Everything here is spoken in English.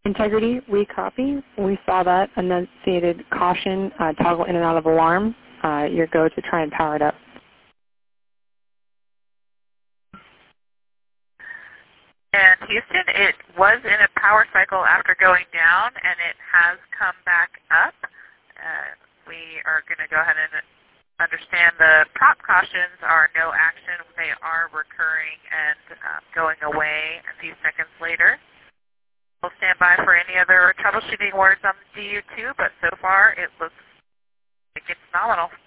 Integrity, recopy. We saw that enunciated caution, toggle in and out of alarm. Your go to try and power it up. And Houston, it was in a power cycle after going down, and it has come back up. We are going to go ahead and understand the prop cautions are no action. They are recurring and going away a few seconds later. We'll stand by for any other troubleshooting words on the DU2, but so far it looks like it's nominal.